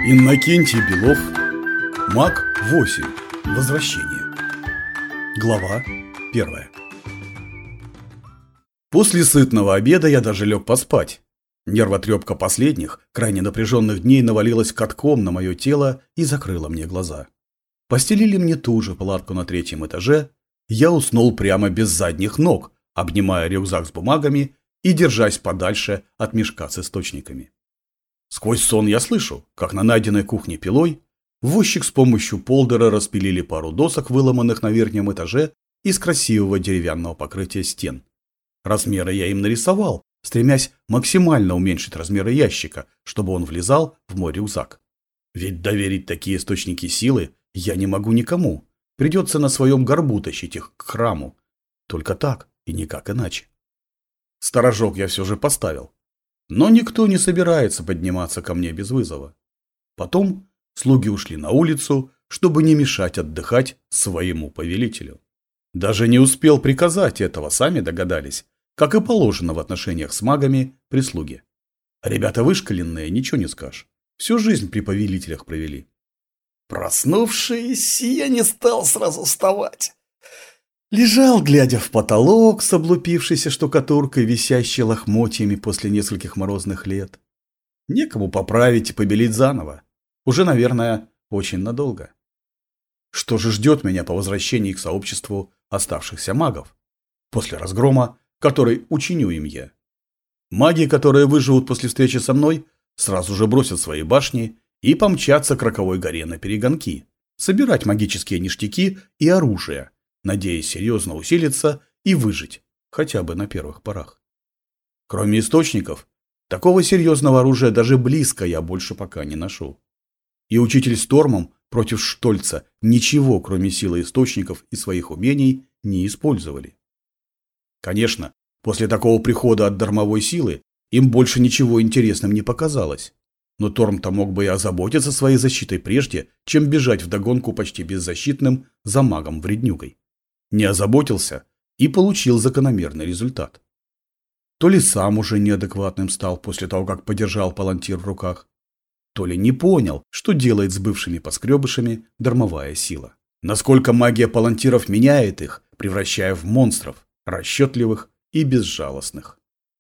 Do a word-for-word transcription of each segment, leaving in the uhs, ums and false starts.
Иннокентий Белов. Маг восемь. Возвращение. Глава первая. После сытного обеда я даже лег поспать. Нервотрепка последних, крайне напряженных дней навалилась катком на мое тело и закрыла мне глаза. Постелили мне ту же палатку на третьем этаже. Я уснул прямо без задних ног, обнимая рюкзак с бумагами и держась подальше от мешка с источниками. Сквозь сон я слышу, как на найденной кухне пилой возчик с помощью полдера распилили пару досок, выломанных на верхнем этаже из красивого деревянного покрытия стен. Размеры я им нарисовал, стремясь максимально уменьшить размеры ящика, чтобы он влезал в мой рюкзак. Ведь доверить такие источники силы я не могу никому. Придется на своем горбу тащить их к храму. Только так и никак иначе. Сторожок я все же поставил. Но никто не собирается подниматься ко мне без вызова. Потом слуги ушли на улицу, чтобы не мешать отдыхать своему повелителю. Даже не успел приказать этого, сами догадались, как и положено в отношениях с магами прислуги. Ребята вышкаленные, ничего не скажешь. Всю жизнь при повелителях провели. Проснувшись, я не стал сразу вставать. Лежал, глядя в потолок с облупившейся штукатуркой, висящей лохмотьями после нескольких морозных лет. Некому поправить и побелить заново. Уже, наверное, очень надолго. Что же ждет меня по возвращении к сообществу оставшихся магов? После разгрома, который учиню им я. Маги, которые выживут после встречи со мной, сразу же бросят свои башни и помчатся к Роковой горе на перегонки, собирать магические ништяки и оружие, надеясь серьезно усилиться и выжить, хотя бы на первых порах. Кроме источников, такого серьезного оружия даже близко я больше пока не нашел. И учитель с Тормом против Штольца ничего, кроме силы источников и своих умений, не использовали. Конечно, после такого прихода от дармовой силы им больше ничего интересным не показалось. Но Торм-то мог бы и озаботиться своей защитой прежде, чем бежать вдогонку почти беззащитным за магом-вреднюгой. Не озаботился и получил закономерный результат. То ли сам уже неадекватным стал после того, как подержал палантир в руках, то ли не понял, что делает с бывшими поскребышами дармовая сила. Насколько магия палантиров меняет их, превращая в монстров, расчетливых и безжалостных.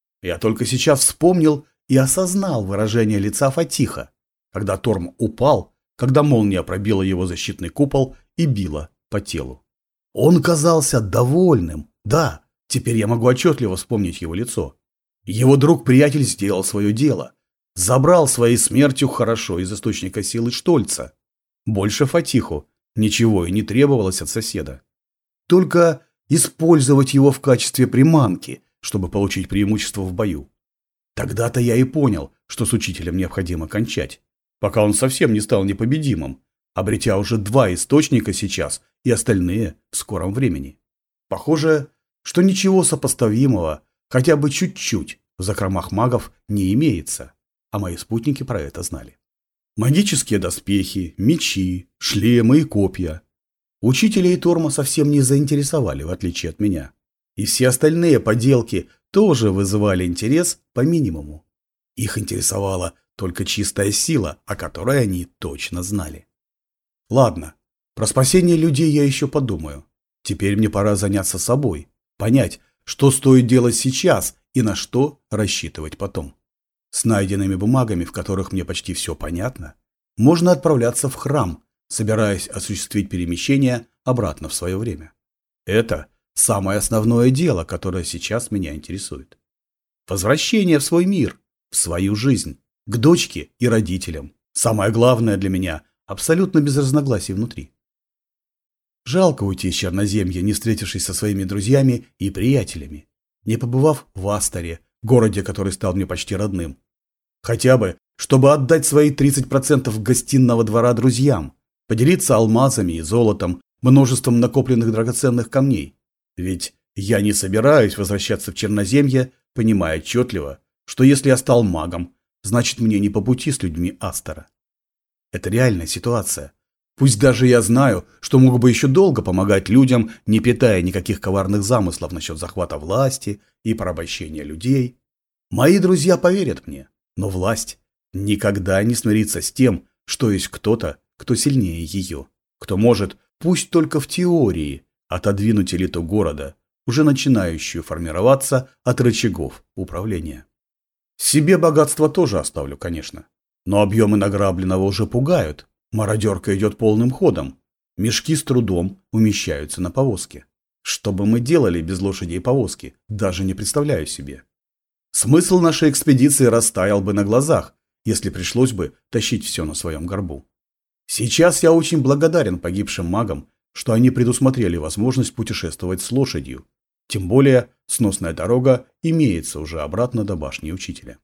Я только сейчас вспомнил и осознал выражение лица Фатиха, когда Торм упал, когда молния пробила его защитный купол и била по телу. Он казался довольным. Да, теперь я могу отчетливо вспомнить его лицо. Его друг-приятель сделал свое дело. Забрал своей смертью хорошо из источника силы Штольца. Больше Фатиху ничего и не требовалось от соседа. Только использовать его в качестве приманки, чтобы получить преимущество в бою. Тогда-то я и понял, что с учителем необходимо кончать, пока он совсем не стал непобедимым, обретя уже два источника сейчас и остальные в скором времени. Похоже, что ничего сопоставимого, хотя бы чуть-чуть, в закромах магов не имеется, а мои спутники про это знали. Магические доспехи, мечи, шлемы и копья. Учителя и Торма совсем не заинтересовали, в отличие от меня. И все остальные поделки тоже вызывали интерес по минимуму. Их интересовала только чистая сила, о которой они точно знали. Ладно, про спасение людей я еще подумаю. Теперь мне пора заняться собой, понять, что стоит делать сейчас и на что рассчитывать потом. С найденными бумагами, в которых мне почти все понятно, можно отправляться в храм, собираясь осуществить перемещение обратно в свое время. Это самое основное дело, которое сейчас меня интересует. Возвращение в свой мир, в свою жизнь, к дочке и родителям. Самое главное для меня – абсолютно без разногласий внутри. Жалко уйти из Черноземья, не встретившись со своими друзьями и приятелями, не побывав в Астаре, городе, который стал мне почти родным. Хотя бы, чтобы отдать свои тридцать процентов гостиного двора друзьям, поделиться алмазами и золотом, множеством накопленных драгоценных камней. Ведь я не собираюсь возвращаться в Черноземье, понимая отчетливо, что если я стал магом, значит мне не по пути с людьми Астара. Это реальная ситуация. Пусть даже я знаю, что мог бы еще долго помогать людям, не питая никаких коварных замыслов насчет захвата власти и порабощения людей. Мои друзья поверят мне, но власть никогда не смирится с тем, что есть кто-то, кто сильнее ее, кто может, пусть только в теории, отодвинуть элиту города, уже начинающую формироваться от рычагов управления. Себе богатство тоже оставлю, конечно. Но объемы награбленного уже пугают. Мародерка идет полным ходом. Мешки с трудом умещаются на повозке. Что бы мы делали без лошадей повозки, даже не представляю себе. Смысл нашей экспедиции растаял бы на глазах, если пришлось бы тащить все на своем горбу. Сейчас я очень благодарен погибшим магам, что они предусмотрели возможность путешествовать с лошадью. Тем более сносная дорога имеется уже обратно до башни учителя.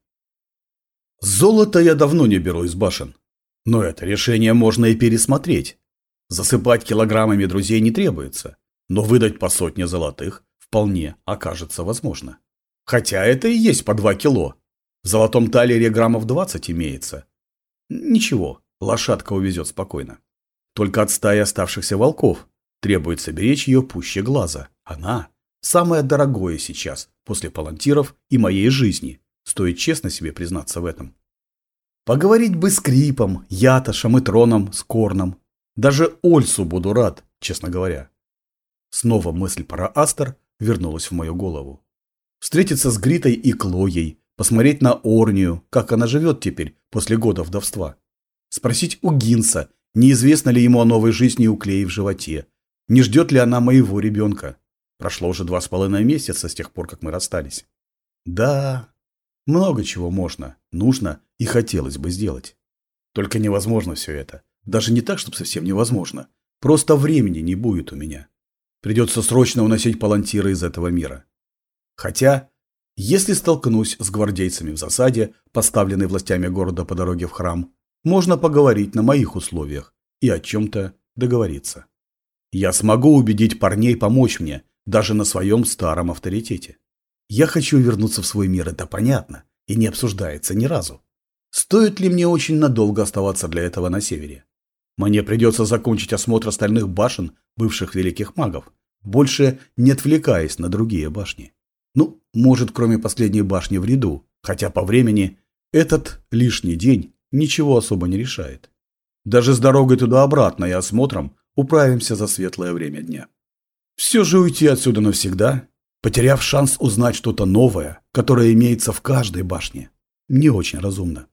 Золото я давно не беру из башен. Но это решение можно и пересмотреть. Засыпать килограммами друзей не требуется, но выдать по сотне золотых вполне окажется возможно. Хотя это и есть по два кило. В золотом талере граммов двадцать имеется. Ничего, лошадка увезет спокойно. Только от стаи оставшихся волков требуется беречь ее пуще глаза. Она самое дорогое сейчас, после палантиров и моей жизни. Стоит честно себе признаться в этом. Поговорить бы с Крипом, Ятошем и Троном, с Корном. Даже Ольсу буду рад, честно говоря. Снова мысль про Астер вернулась в мою голову. Встретиться с Гритой и Клоей, посмотреть на Орнию, как она живет теперь после года вдовства. Спросить у Гинса, неизвестно ли ему о новой жизни у Клеи в животе, не ждет ли она моего ребенка. Прошло уже два с половиной месяца с тех пор, как мы расстались. Да, много чего можно, нужно и хотелось бы сделать. Только невозможно все это. Даже не так, чтобы совсем невозможно. Просто времени не будет у меня. Придется срочно уносить палантиры из этого мира. Хотя, если столкнусь с гвардейцами в засаде, поставленной властями города по дороге в храм, можно поговорить на моих условиях и о чем-то договориться. Я смогу убедить парней помочь мне, даже на своем старом авторитете. Я хочу вернуться в свой мир, это понятно, и не обсуждается ни разу. Стоит ли мне очень надолго оставаться для этого на севере? Мне придется закончить осмотр остальных башен бывших великих магов, больше не отвлекаясь на другие башни. Ну, может, кроме последней башни в ряду, хотя по времени этот лишний день ничего особо не решает. Даже с дорогой туда-обратно и осмотром управимся за светлое время дня. Все же уйти отсюда навсегда, потеряв шанс узнать что-то новое, которое имеется в каждой башне, не очень разумно.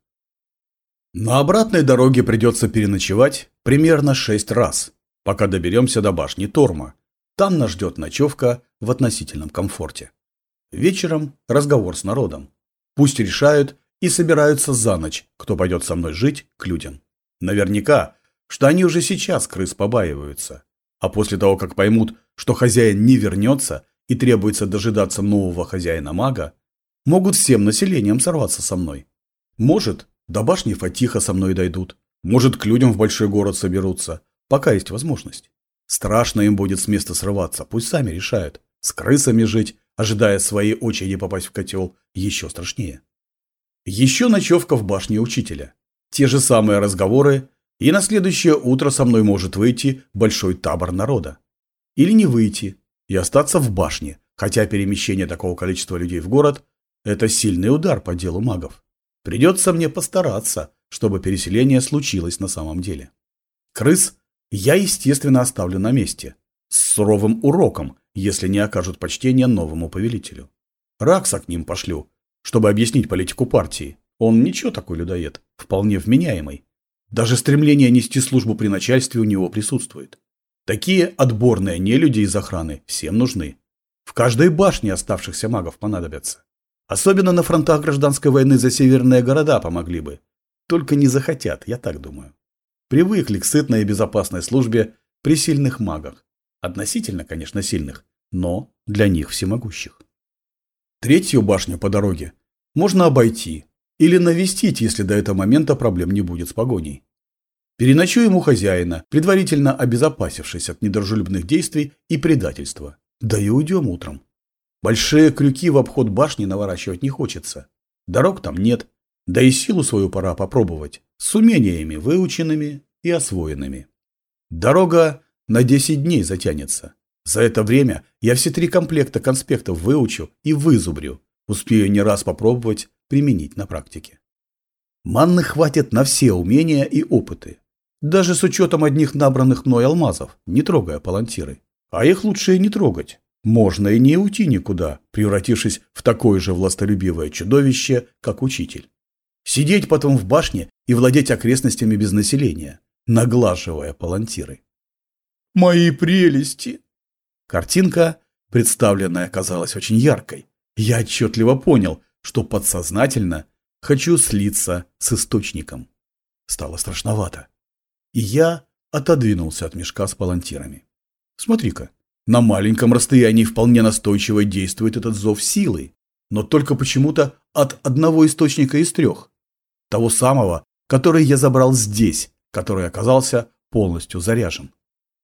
На обратной дороге придется переночевать примерно шесть раз, пока доберемся до башни Торма. Там нас ждет ночевка в относительном комфорте. Вечером разговор с народом. Пусть решают и собираются за ночь, кто пойдет со мной жить к людям. Наверняка, что они уже сейчас крыс побаиваются. А после того, как поймут, что хозяин не вернется и требуется дожидаться нового хозяина-мага, могут всем населением сорваться со мной. Может, до башни Фатиха со мной дойдут, может, к людям в большой город соберутся, пока есть возможность. Страшно им будет с места срываться, пусть сами решают. С крысами жить, ожидая своей очереди попасть в котел, еще страшнее. Еще ночевка в башне учителя. Те же самые разговоры, и на следующее утро со мной может выйти большой табор народа. Или не выйти и остаться в башне, хотя перемещение такого количества людей в город – это сильный удар по делу магов. Придется мне постараться, чтобы переселение случилось на самом деле. Крыс я, естественно, оставлю на месте, с суровым уроком, если не окажут почтения новому повелителю. Ракса к ним пошлю, чтобы объяснить политику партии. Он ничего такой людоед, вполне вменяемый. Даже стремление нести службу при начальстве у него присутствует. Такие отборные нелюди из охраны всем нужны. В каждой башне оставшихся магов понадобятся. Особенно на фронтах гражданской войны за северные города помогли бы. Только не захотят, я так думаю. Привыкли к сытной и безопасной службе при сильных магах. Относительно, конечно, сильных, но для них всемогущих. Третью башню по дороге можно обойти или навестить, если до этого момента проблем не будет с погоней. Переночуем у хозяина, предварительно обезопасившись от недружелюбных действий и предательства. Да и уйдем утром. Большие крюки в обход башни наворачивать не хочется. Дорог там нет, да и силу свою пора попробовать, с умениями выученными и освоенными. Дорога на десять дней затянется. За это время я все три комплекта конспектов выучу и вызубрю, успею не раз попробовать применить на практике. Манны хватит на все умения и опыты. Даже с учетом одних набранных мной алмазов, не трогая палантиры. А их лучше и не трогать. Можно и не уйти никуда, превратившись в такое же властолюбивое чудовище, как учитель. Сидеть потом в башне и владеть окрестностями без населения, наглаживая палантиры. Мои прелести! Картинка, представленная, оказалась очень яркой. Я отчетливо понял, что подсознательно хочу слиться с источником. Стало страшновато. И я отодвинулся от мешка с палантирами. Смотри-ка, на маленьком расстоянии вполне настойчиво действует этот зов силы, но только почему-то от одного источника из трех. Того самого, который я забрал здесь, который оказался полностью заряжен.